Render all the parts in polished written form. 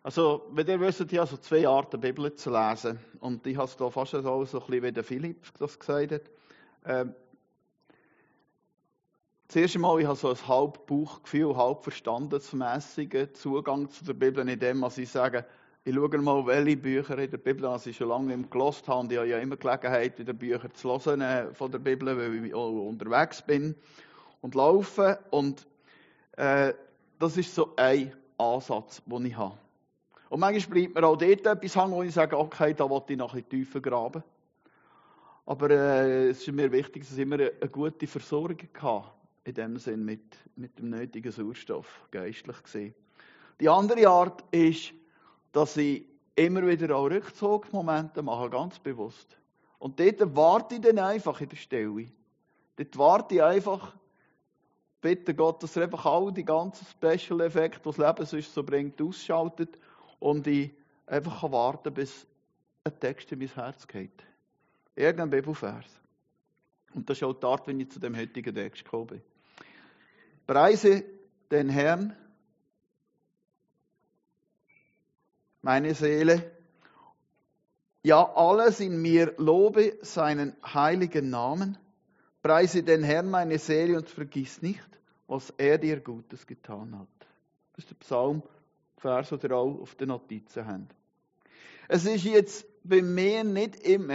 Also, wenn ihr wisst, ich habe so 2 Arten Bibel zu lesen. Und ich habe es da fast so ein bisschen wie der Philipp das gesagt hat. Zuerst einmal, ich habe so ein halb Bauchgefühl, halb verstandesmässigen Zugang zu der Bibel, in dem, was ich sage, ich schaue mal, welche Bücher in der Bibel, was ich schon lange nicht mehr gelesen habe. Und ich habe ja immer Gelegenheit, wieder Bücher zu hören von der Bibel, weil ich auch unterwegs bin und laufe. Und das ist so ein Ansatz, den ich habe. Und manchmal bleibt mir auch dort etwas hängen, wo ich sage, okay, da will ich noch ein bisschen tiefer graben. Aber es ist mir wichtig, dass ich immer eine gute Versorgung hatte. In dem Sinn mit dem nötigen Sauerstoff, geistlich gesehen. Die andere Art ist, dass ich immer wieder auch Rückzugsmomente mache, ganz bewusst. Und dort warte ich dann einfach in der Stille. Dort warte ich einfach, bitte Gott, dass er einfach all die ganzen Special-Effekte, die das Leben sonst so bringt, ausschaltet und ich einfach warten kann, bis ein Text in mein Herz geht. Irgendein Bibelvers. Und das ist auch die Art, wie ich zu dem heutigen Text gekommen bin. Preise den Herrn, meine Seele. Ja, alles in mir lobe seinen heiligen Namen. Preise den Herrn, meine Seele, und vergiss nicht, was er dir Gutes getan hat. Das ist der Psalmvers, den ihr auch auf den Notizen habt. Es ist jetzt bei mir nicht immer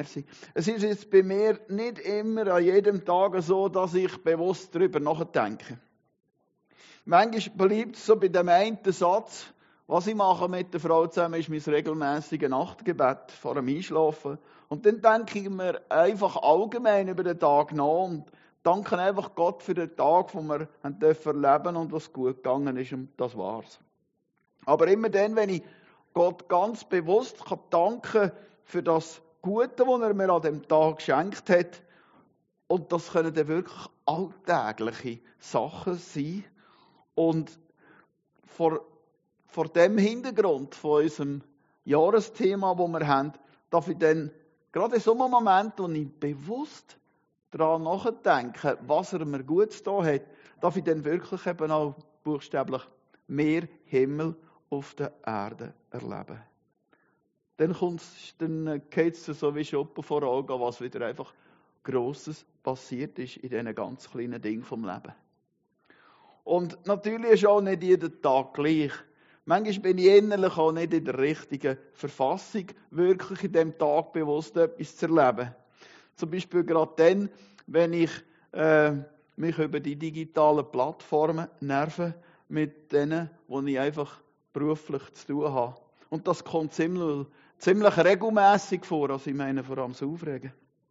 an jedem Tag so, dass ich bewusst darüber nachdenke. Manchmal bleibt es so bei dem einen Satz, was ich mache mit der Frau zusammen, ist mein regelmäßiges Nachtgebet vor dem Einschlafen. Und dann denke ich mir einfach allgemein über den Tag nach und danke einfach Gott für den Tag, den wir erleben dürfen und was gut gegangen ist, und das war's. Aber immer dann, wenn ich Gott ganz bewusst danken kann für das Gute, das er mir an dem Tag geschenkt hat, und das können dann wirklich alltägliche Sachen sein. Und vor dem Hintergrund von unserem Jahresthema, das wir haben, darf ich dann, gerade in so einem Moment, wo ich bewusst daran nachdenke, was er mir Gutes da hat, darf ich dann wirklich eben auch buchstäblich mehr Himmel auf der Erde erleben. Dann geht es so wie Schuppen vor Augen, was wieder einfach Grosses passiert ist in diesen ganz kleinen Dingen vom Leben. Und natürlich ist auch nicht jeden Tag gleich. Manchmal bin ich innerlich auch nicht in der richtigen Verfassung, wirklich in diesem Tag bewusst etwas zu erleben. Zum Beispiel gerade dann, wenn ich mich über die digitalen Plattformen nerve, mit denen, die ich einfach beruflich zu tun habe. Und das kommt ziemlich regelmässig vor, also ich meine vor allem das Aufregen.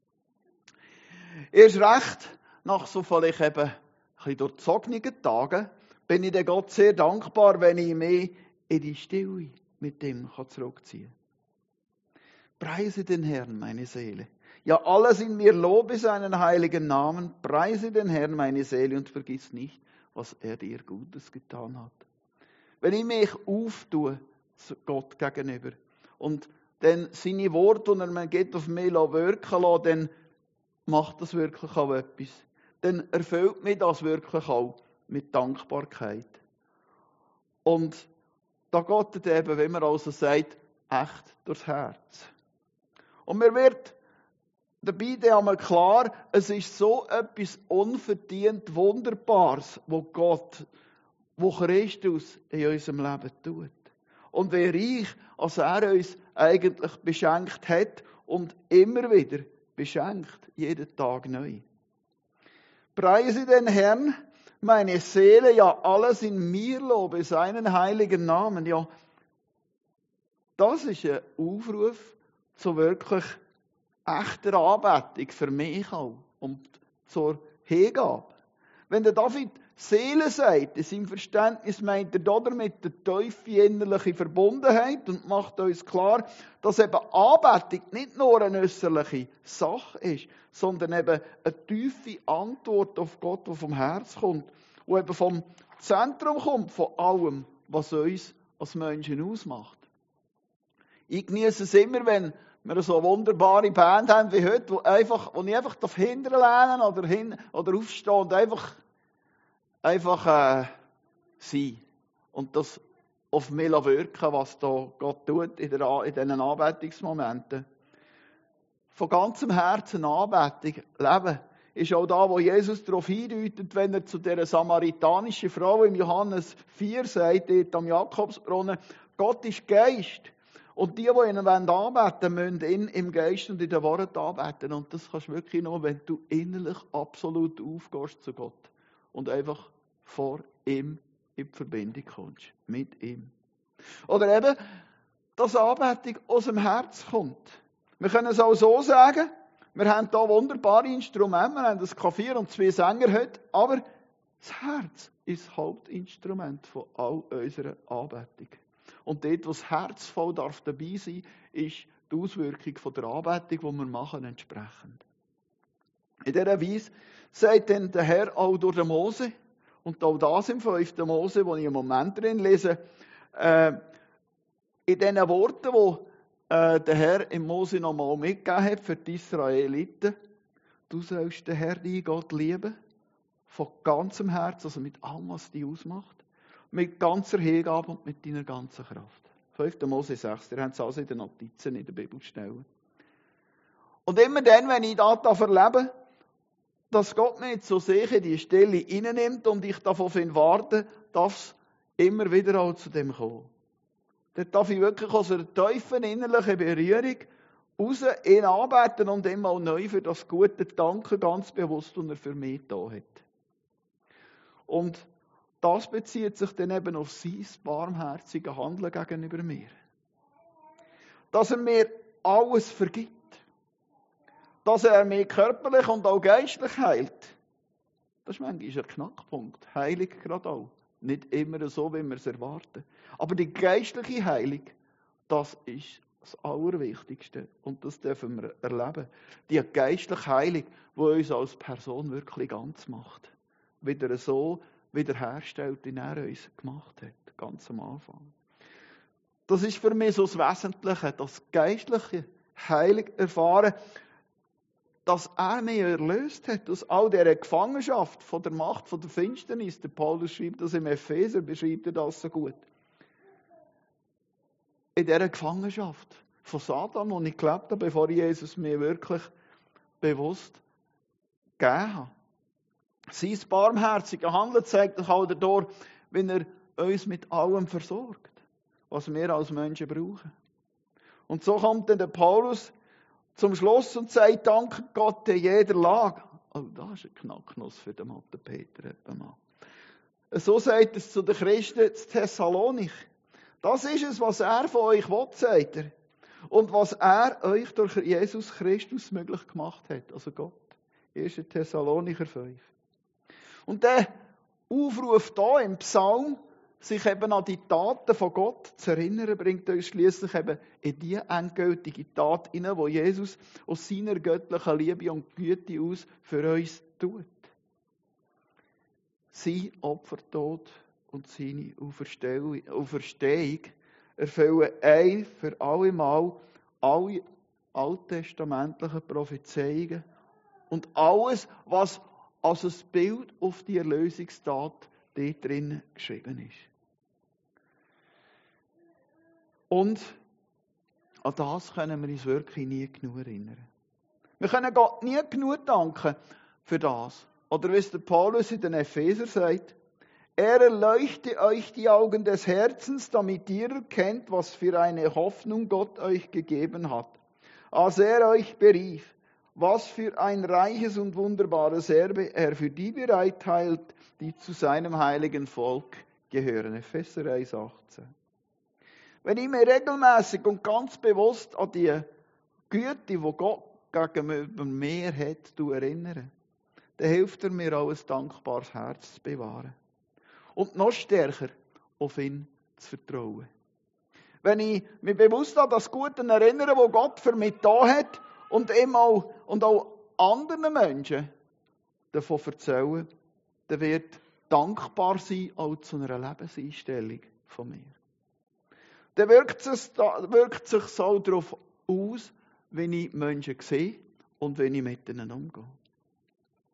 Erst recht, nach so vielleicht eben ein bisschen durchzogenen Tagen, bin ich dann Gott sehr dankbar, wenn ich mich in die Stille mit dem zurückziehen kann. Preise den Herrn, meine Seele. Ja, alles in mir lobe seinen heiligen Namen. Preise den Herrn, meine Seele, und vergiss nicht, was er dir Gutes getan hat. Wenn ich mich auftue, Gott gegenüber, und dann seine Worte, und er mir geht auf mich wirken lassen, dann macht das wirklich auch etwas. Dann erfüllt mich das wirklich auch mit Dankbarkeit. Und da geht es eben, wie man also sagt, echt durchs Herz. Und mir wird dabei dann einmal klar, es ist so etwas unverdient Wunderbares, wo Christus in unserem Leben tut. Und wie reich, als er uns eigentlich beschenkt hat und immer wieder beschenkt, jeden Tag neu. Preise den Herrn, meine Seele, ja alles in mir lobe seinen heiligen Namen. Ja, das ist ein Aufruf zu wirklich echter Anbetung für mich auch und zur Hingabe. Wenn der David Seele sagt, in seinem Verständnis meint er damit die tiefe innerliche Verbundenheit und macht uns klar, dass eben Anbetung nicht nur eine äußerliche Sache ist, sondern eben eine tiefe Antwort auf Gott, die vom Herz kommt, die eben vom Zentrum kommt von allem, was uns als Menschen ausmacht. Ich genieße es immer, wenn wir so eine wunderbare Band haben wie heute, wo ich einfach hinterlehnen oder aufstehen und einfach sein. Und auf mich wirken, was da Gott tut in diesen Anbetungsmomenten. Von ganzem Herzen Anbetung leben ist auch da, wo Jesus darauf hindeutet, wenn er zu dieser samaritanischen Frau im Johannes 4 sagt, dort am Jakobsbrunnen, Gott ist Geist. Und die ihn anbeten müssen ihn im Geist und in den Worten anbeten. Und das kannst du wirklich nur, wenn du innerlich absolut aufgehst zu Gott. Und einfach vor ihm in die Verbindung kommst. Mit ihm. Oder eben, dass Anbetung aus dem Herz kommt. Wir können es auch so sagen, wir haben hier wunderbare Instrumente, wir haben ein Klavier und 2 Sänger heute, aber das Herz ist das Hauptinstrument von all unserer Anbetung. Und dort, wo das Herz voll darf dabei sein, ist die Auswirkung von der Anbetung, die wir machen, entsprechend. In dieser Weise sagt dann der Herr auch durch den Mose, und auch das im 5. Mose, wo ich im Moment drin lese, in diesen Worten, die der Herr im Mose nochmal mitgegeben hat für die Israeliten, du sollst den Herr, deinen Gott, lieben, von ganzem Herzen, also mit allem, was dich ausmacht, mit ganzer Hingabe und mit deiner ganzen Kraft. 5. Mose 6, ihr habt es also in den Notizen in der Bibelstelle. Und immer dann, wenn ich das erlebe, dass Gott mich zu sich in die Stelle hineinnimmt und ich davon warte, darf es immer wieder auch zu dem kommen. Dann darf ich wirklich aus einer tiefen innerlichen Berührung raus ihn anbeten und ihm auch neu für das gute Danken ganz bewusst, was er für mich da hat. Und das bezieht sich dann eben auf sein barmherziges Handeln gegenüber mir. Dass er mir alles vergibt. Dass er mich körperlich und auch geistlich heilt. Das ist manchmal ein Knackpunkt. Heilig gerade auch. Nicht immer so, wie wir es erwarten. Aber die geistliche Heilung, das ist das Allerwichtigste. Und das dürfen wir erleben. Die geistliche Heilung, die uns als Person wirklich ganz macht. Wieder so wiederherstellt, wie er uns gemacht hat. Ganz am Anfang. Das ist für mich so das Wesentliche. Das geistliche Heilung erfahren, dass er mich erlöst hat aus all dieser Gefangenschaft von der Macht, von der Finsternis. Der Paulus schreibt das im Epheser, beschreibt er das so gut. In dieser Gefangenschaft von Satan, wo ich gelebt habe, bevor Jesus mir wirklich bewusst gegeben hat. Sein barmherziges Handeln zeigt sich auch dadurch, wenn er uns mit allem versorgt, was wir als Menschen brauchen. Und so kommt dann der Paulus zum Schluss und sagt, danke Gott in jeder Lage. Oh, das ist ein Knacknuss für den Mathe Peter. So sagt es zu den Christen zu Thessalonich. Das ist es, was er von euch will, sagt er. Und was er euch durch Jesus Christus möglich gemacht hat. Also Gott. 1. Thessalonicher 5. Und der Aufruf hier im Psalm, sich eben an die Taten von Gott zu erinnern, bringt uns schliesslich eben in die endgültige Tat hinein, wo Jesus aus seiner göttlichen Liebe und Güte aus für uns tut. Sein Opfertod und seine Auferstehung erfüllen ein für alle Mal alle alttestamentlichen Prophezeiungen und alles, was als ein Bild auf die Erlösungstat dort drin geschrieben ist. Und an das können wir uns wirklich nie genug erinnern. Wir können Gott nie genug danken für das. Oder wie es der Paulus in den Epheser sagt, er erleuchte euch die Augen des Herzens, damit ihr erkennt, was für eine Hoffnung Gott euch gegeben hat, als er euch berief, was für ein reiches und wunderbares Erbe er für die bereithält, die zu seinem heiligen Volk gehören. Epheser 1,18. Wenn ich mich regelmäßig und ganz bewusst an die Güte, die Gott gegenüber mir hat, erinnere, dann hilft er mir auch, ein dankbares Herz zu bewahren. Und noch stärker auf ihn zu vertrauen. Wenn ich mich bewusst an das Gute erinnere, das Gott für mich da hat, und auch anderen Menschen davon erzählen, dann wird dankbar sein auch zu einer Lebenseinstellung von mir. Dann wirkt es sich so darauf aus, wenn ich Menschen sehe und wenn ich mit ihnen umgehe.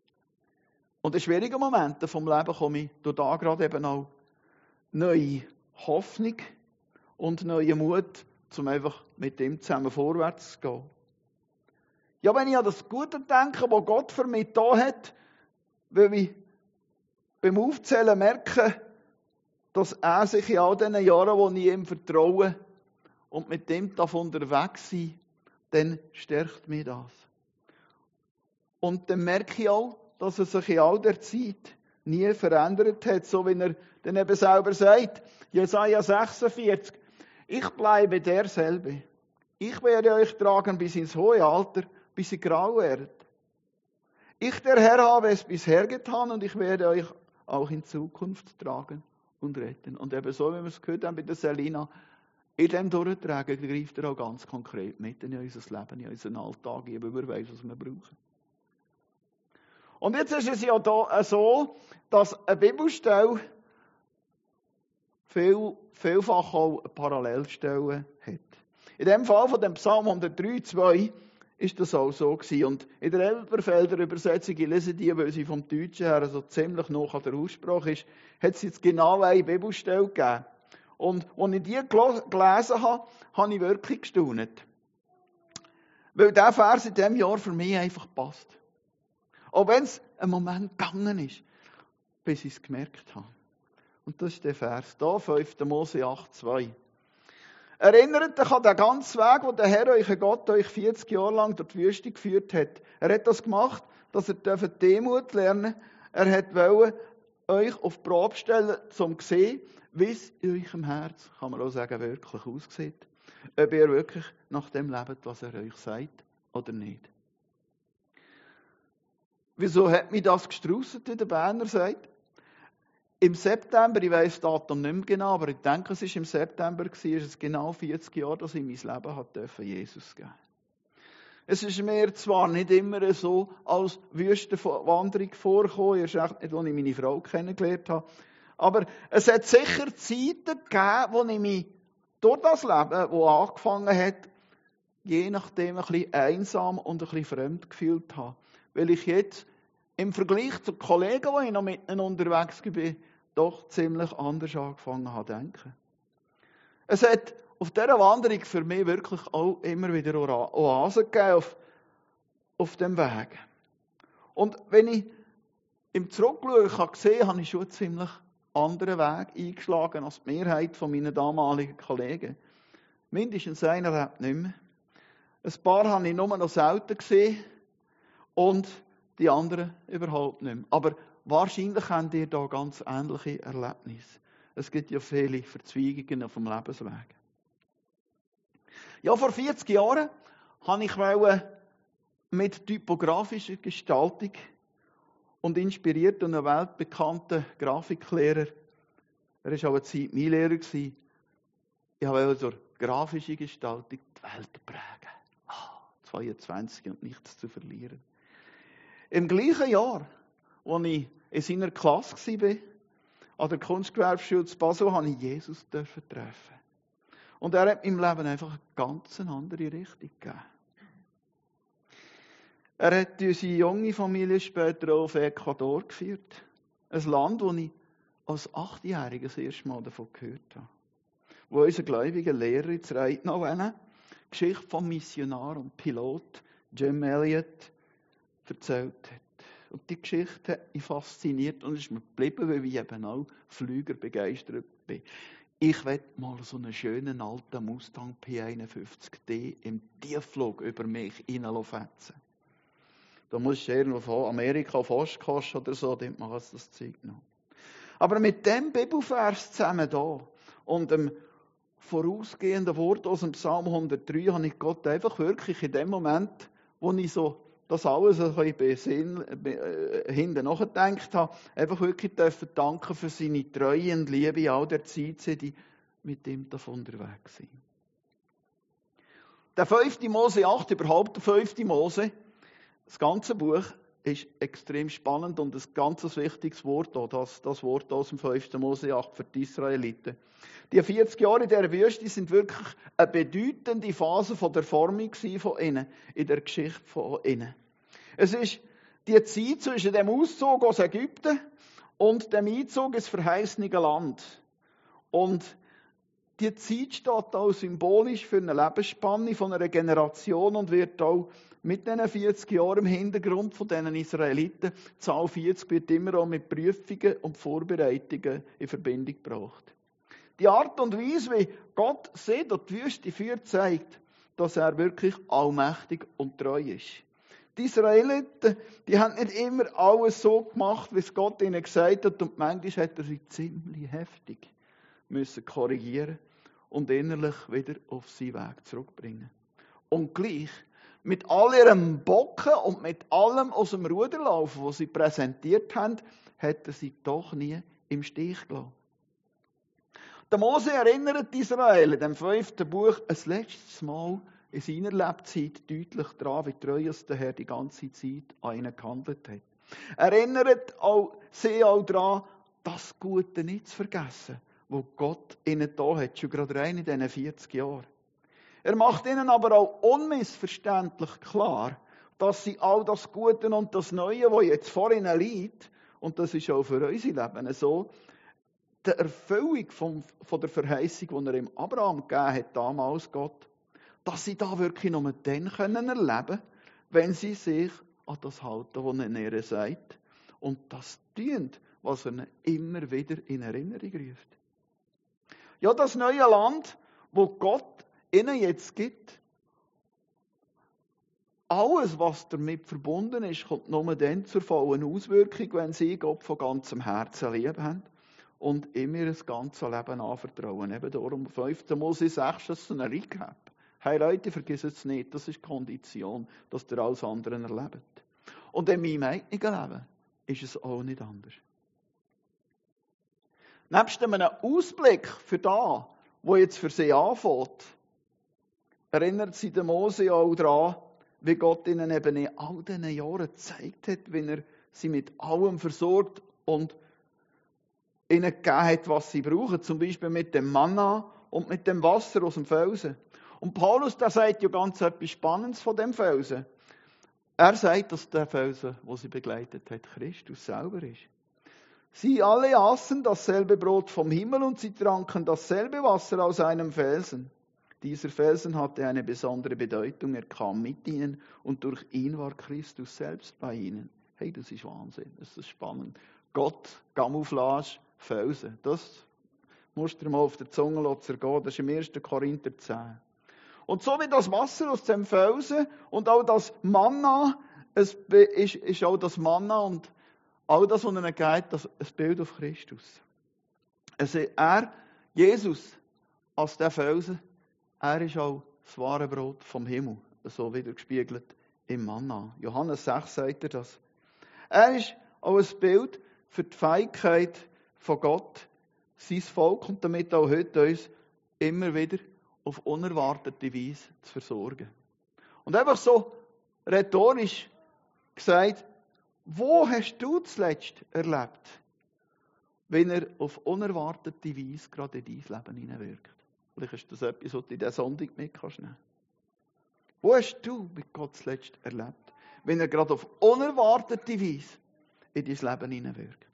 Und in schwierigen Momenten vom Leben komme ich da gerade eben auch neu Hoffnung und neuen Mut, um einfach mit ihm zusammen vorwärts zu gehen. Ja, wenn ich an das Gute denke, was Gott für mich da hat, weil ich beim Aufzählen merke, dass er sich in all diesen Jahren, wo ich ihm vertraue und mit ihm unterwegs sein darf, dann stärkt mich das. Und dann merke ich auch, dass er sich in all der Zeit nie verändert hat, so wie er dann eben selber sagt, Jesaja 46, ich bleibe derselbe. Ich werde euch tragen bis ins hohe Alter, bis ihr grau werdet. Ich, der Herr, habe es bisher getan und ich werde euch auch in Zukunft tragen und retten. Und eben so, wie wir es gehört haben bei der Selina, in dem Durchtragen greift er auch ganz konkret mit in unser Leben, in unseren Alltag, weil wir wissen, was wir brauchen. Und jetzt ist es ja da so, dass eine Bibelstelle vielfach auch Parallelstellen hat. In dem Fall von dem Psalm 103,2 ist das auch so gewesen. Und in der Elberfelder Übersetzung, ich lese die, weil sie vom Deutschen her so ziemlich noch an der Aussprache ist, hat es jetzt genau eine Bibelstelle gegeben. Und als ich die gelesen habe, habe ich wirklich gestaunt. Weil dieser Vers in diesem Jahr für mich einfach passt. Auch wenn es ein Moment gegangen ist, bis ich es gemerkt habe. Und das ist der Vers hier, 5. Mose 8,2. Erinnert euch an den ganzen Weg, wo der Herr, euer Gott, euch 40 Jahre lang durch die Wüste geführt hat. Er hat das gemacht, dass ihr Demut lernen dürft. Er wollte euch auf die Probe stellen, um zu sehen, wie es in eurem Herz, kann man auch sagen, wirklich aussieht. Ob ihr wirklich nach dem lebt, was er euch sagt, oder nicht. Wieso hat mich das gestrusset, wie der Berner sagt? Im September, ich weiss das Datum nicht mehr genau, aber ich denke, es war im September, ist es genau 40 Jahre, dass ich mein Leben durfte Jesus geben. Es ist mir zwar nicht immer so als Wüstenwanderung vorgekommen, erst recht nicht, als ich meine Frau kennengelernt habe, aber es hat sicher Zeiten gegeben, wo ich mich durch das Leben, das angefangen hat, je nachdem ein bisschen einsam und ein bisschen fremd gefühlt habe. Weil ich jetzt im Vergleich zu Kollegen, die ich noch mit ihnen unterwegs bin, doch ziemlich anders angefangen habe zu denken. Es hat auf dieser Wanderung für mich wirklich auch immer wieder Oasen gegeben auf dem Weg. Und wenn ich im Zurückschauen kann sehen, habe ich schon einen ziemlich anderen Weg eingeschlagen als die Mehrheit von meinen damaligen Kollegen. Mindestens einer hat nicht mehr. Ein paar habe ich nur noch selten gesehen und die anderen überhaupt nicht mehr. Aber wahrscheinlich habt ihr da ganz ähnliche Erlebnisse. Es gibt ja viele Verzweigungen auf dem Lebensweg. Ja, vor 40 Jahren habe ich mit typografischer Gestaltung und inspiriert durch einen weltbekannten Grafiklehrer, er war auch eine Zeit mein Lehrer, ich wollte durch grafische Gestaltung die Welt prägen. 22 und nichts zu verlieren. Im gleichen Jahr, als ich in seiner Klasse war, an der Kunstgewerbeschule zu Basel, habe ich Jesus treffen. Und er hat meinem Leben einfach eine ganz andere Richtung gegeben. Er hat unsere junge Familie später auf Ecuador geführt. Ein Land, wo ich als 8-Jähriger das erste Mal davon gehört habe. Wo unser gläubiger Lehrer in Reitnau die Geschichte vom Missionar und Pilot Jim Elliot erzählt hat. Und die Geschichte hat mich fasziniert und ist mir geblieben, weil ich eben auch Flüger begeistert bin. Ich will mal so einen schönen alten Mustang P51D im Tiefflug über mich hineinfetzen. Da musst du irgendwo von Amerika auf Ostkast oder so, dort machst du das Zeug noch. Aber mit dem Bibelvers zusammen da und dem vorausgehenden Wort aus dem Psalm 103 habe ich Gott einfach wirklich in dem Moment, wo ich so das alles ein bisschen hinten nachgedacht habe, einfach wirklich danken für seine Treue und Liebe in all der Zeit, die mit ihm unterwegs sind. Der 5. Mose 8, überhaupt der 5. Mose, das ganze Buch ist extrem spannend und ein ganz wichtiges Wort, das Wort aus dem 5. Mose 8 für die Israeliten. Die 40 Jahre in dieser Wüste sind wirklich eine bedeutende Phase von der Formung von ihnen, in der Geschichte von ihnen. Es ist die Zeit zwischen dem Auszug aus Ägypten und dem Einzug ins verheißene Land. Und Die Zeit steht auch symbolisch für eine Lebensspanne von einer Generation und wird auch mit diesen 40 Jahren im Hintergrund von diesen Israeliten, die Zahl 40 wird immer auch mit Prüfungen und Vorbereitungen in Verbindung gebracht. Die Art und Weise, wie Gott sie durch die Wüste führt, zeigt, dass er wirklich allmächtig und treu ist. Die Israeliten, die haben nicht immer alles so gemacht, wie es Gott ihnen gesagt hat, und manchmal hat er sie ziemlich heftig müssen korrigieren und innerlich wieder auf seinen Weg zurückbringen. Und gleich, mit all ihrem Bocken und mit allem aus dem Ruderlaufen, was sie präsentiert haben, hat er sie doch nie im Stich gelassen. Der Mose erinnert Israel in dem 5. Buch ein letztes Mal in seiner Lebzeit deutlich daran, wie treu der Herr die ganze Zeit an ihnen gehandelt hat. Er erinnert sie auch daran, das Gute nicht zu vergessen, was Gott ihnen da hat, schon gerade rein in diesen 40 Jahren. Er macht ihnen aber auch unmissverständlich klar, dass sie all das Gute und das Neue, was jetzt vor ihnen liegt, und das ist auch für unser Leben so, der Erfüllung von der Verheißung, die er im Abraham gegeben hat, damals Gott, dass sie da wirklich nur dann erleben können, wenn sie sich an das halten, was er ihnen sagt, und das tun, was er ihnen immer wieder in Erinnerung ruft. Ja, das neue Land, wo Gott ihnen jetzt gibt, alles, was damit verbunden ist, kommt nur dann zur vollen Auswirkung, wenn sie Gott von ganzem Herzen lieb haben und ihm ihr ganzes Leben anvertrauen. Eben darum 5. Mose 6, das ist ein Recap. Hey Leute, vergiss es nicht, das ist die Kondition, dass ihr alles andere erlebt. Und in meinem eigenen Leben ist es auch nicht anders. Nebst einem Ausblick für das, wo jetzt für sie anfängt, erinnert sie den Mose auch daran, wie Gott ihnen eben in all diesen Jahren gezeigt hat, wie er sie mit allem versorgt und ihnen gegeben hat, was sie brauchen. Zum Beispiel mit dem Manna und mit dem Wasser aus dem Felsen. Und Paulus, der sagt ja ganz etwas Spannendes von dem Felsen. Er sagt, dass der Felsen, wo sie begleitet hat, Christus selber ist. Sie alle aßen dasselbe Brot vom Himmel und sie tranken dasselbe Wasser aus einem Felsen. Dieser Felsen hatte eine besondere Bedeutung. Er kam mit ihnen und durch ihn war Christus selbst bei ihnen. Hey, das ist Wahnsinn, das ist spannend. Gott, Camouflage, Felsen. Das musst du dir mal auf der Zunge zergehen. Das ist im 1. Korinther 10. Und so wie das Wasser aus dem Felsen und auch das Manna, es ist auch das Manna und all das, was ihnen geht, das ein Bild auf Christus. Also Jesus, als der Felsen, er ist auch das wahre Brot vom Himmel, so wieder gespiegelt im Manna. Johannes 6 sagt er das. Er ist auch ein Bild für die Fähigkeit von Gott, sein Volk und damit auch heute uns immer wieder auf unerwartete Weise zu versorgen. Und einfach so rhetorisch gesagt, wo hast du zuletzt erlebt, wenn er auf unerwartete Weise gerade in dein Leben hineinwirkt? Vielleicht ist das etwas, was du in dieser Sonntag mit kannst nehmen. Wo hast du mit Gott zuletzt erlebt, wenn er gerade auf unerwartete Weise in dein Leben hineinwirkt?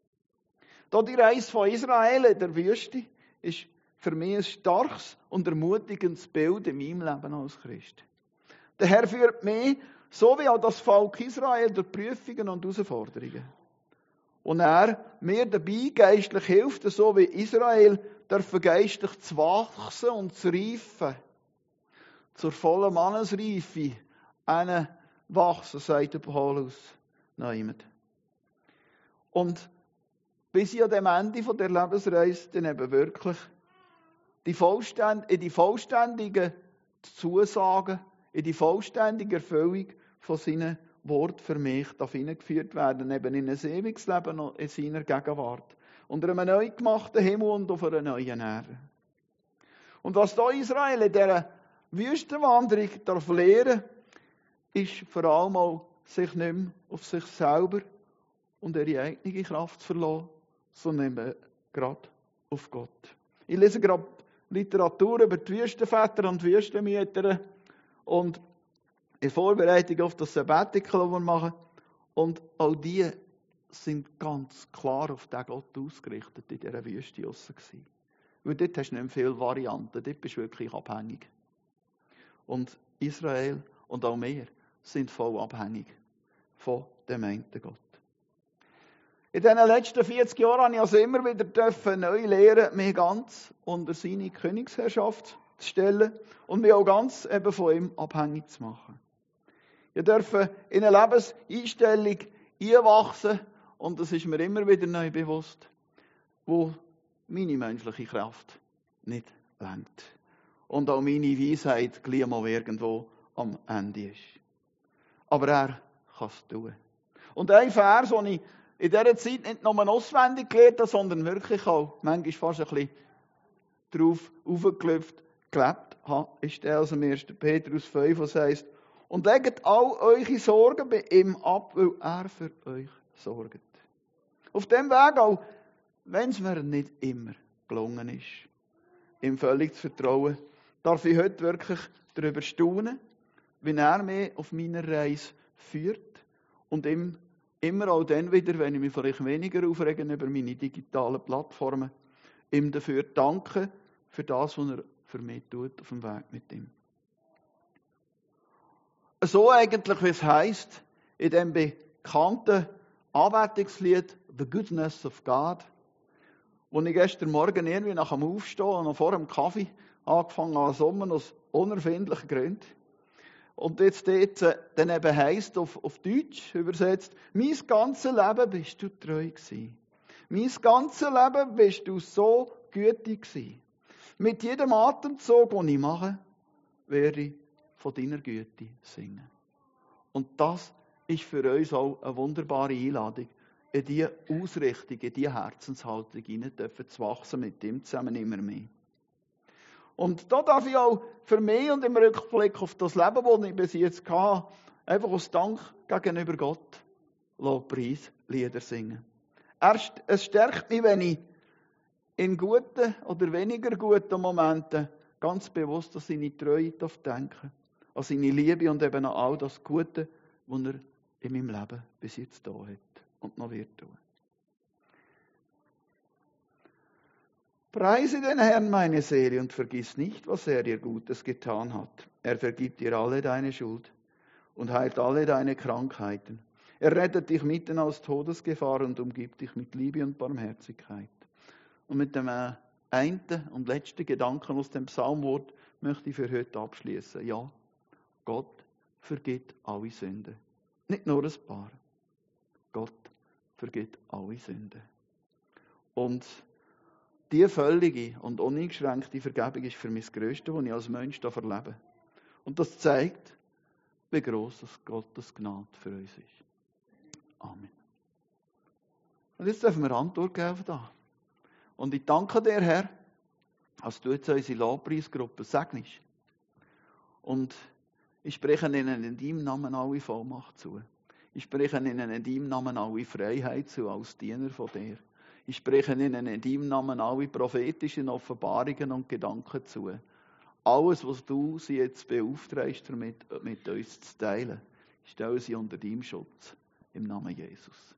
Da die Reise von Israel in der Wüste ist für mich ein starkes und ermutigendes Bild in meinem Leben als Christ. Der Herr führt mich, so wie auch das Volk Israel, durch Prüfungen und Herausforderungen. Und er mir dabei geistlich hilft, so wie Israel, dürfen geistlich zu wachsen und zu reifen. Zur vollen Mannesreife wachsen, sagt der Paulus. Niemand. Und bis ich an dem Ende der Lebensreise dann eben wirklich in die vollständige Zusagen, in die vollständige Erfüllung von seinen Worten für mich darf hineingeführt werden, eben in ein ewiges Leben in seiner Gegenwart. Unter einem neu gemachten Himmel und auf einer neuen Erde. Und was da Israel in dieser Wüstenwanderung darf lernen, ist vor allem auch, sich nicht mehr auf sich selber und ihre eigene Kraft zu verlassen, sondern eben gerade auf Gott. Ich lese gerade Literatur über die Wüstenväter und Wüstenmütter und in Vorbereitung auf das Sabbatical, das wir machen. Und all die sind ganz klar auf den Gott ausgerichtet in dieser Wüste gewesen. Weil dort hast du nicht mehr viele Varianten, dort bist du wirklich abhängig. Und Israel und auch wir sind voll abhängig von dem einen Gott. In diesen letzten 40 Jahren habe ich also immer wieder neu lernen, mich ganz unter seine Königsherrschaft zu stellen und mich auch ganz eben von ihm abhängig zu machen. Ich durfte in eine Lebenseinstellung einwachsen und das ist mir immer wieder neu bewusst, wo meine menschliche Kraft nicht lenkt. Und auch meine Weisheit gleich mal irgendwo am Ende ist. Aber er kann es tun. Und ein Vers, den ich in dieser Zeit nicht nur auswendig gelernt habe, sondern wirklich auch manchmal fast ein bisschen drauf aufgeklüpft gelebt habe, ist der aus dem 1. Petrus 5, was heisst, und legt all eure Sorgen bei ihm ab, weil er für euch sorgt. Auf dem Weg auch, wenn es mir nicht immer gelungen ist, ihm völlig zu vertrauen, darf ich heute wirklich darüber staunen, wie er mich auf meiner Reise führt und ihm immer auch dann wieder, wenn ich mich vielleicht weniger aufrege über meine digitalen Plattformen, ihm dafür danke, für das, was er für mich tut auf dem Weg mit ihm. So eigentlich, wie es heisst, in dem bekannten Anbetungslied The Goodness of God, wo ich gestern Morgen irgendwie nach dem Aufstehen und noch vor dem Kaffee angefangen habe zu summen, aus unerfindlichen Gründen. Und jetzt dort dann eben heisst, auf Deutsch übersetzt, mein ganzes Leben bist du treu gewesen. Mein ganzes Leben bist du so gütig gewesen. Mit jedem Atemzug, den ich mache, werde ich von deiner Güte singen. Und das ist für uns auch eine wunderbare Einladung, in diese Ausrichtung, in diese Herzenshaltung hinein zu wachsen, mit ihm zusammen immer mehr. Und da darf ich auch für mich und im Rückblick auf das Leben, das ich bis jetzt hatte, einfach aus Dank gegenüber Gott Lobpreislieder singen. Es stärkt mich, wenn ich in guten oder weniger guten Momenten ganz bewusst an seine Treue denken, an seine Liebe und eben an all das Gute, was er in meinem Leben bis jetzt da hat und noch wird tun. Preise den Herrn, meine Seele, und vergiss nicht, was er dir Gutes getan hat. Er vergibt dir alle deine Schuld und heilt alle deine Krankheiten. Er rettet dich mitten aus Todesgefahr und umgibt dich mit Liebe und Barmherzigkeit. Und mit dem einen und letzten Gedanken aus dem Psalmwort möchte ich für heute abschließen. Ja, Gott vergibt alle Sünden. Nicht nur ein paar. Gott vergibt alle Sünden. Und diese völlige und uneingeschränkte Vergebung ist für mich das Größte, was ich als Mensch da erlebe. Und das zeigt, wie gross Gottes Gnade für uns ist. Amen. Und jetzt dürfen wir Antwort geben auf das. Und ich danke dir, Herr, als du jetzt unsere Lobpreisgruppe segnest. Und ich spreche ihnen in deinem Namen alle Vollmacht zu. Ich spreche ihnen in deinem Namen alle Freiheit zu, als Diener von dir. Ich spreche ihnen in deinem Namen alle prophetischen Offenbarungen und Gedanken zu. Alles, was du sie jetzt beauftragst, damit mit uns zu teilen, stelle sie unter deinem Schutz. Im Namen Jesus.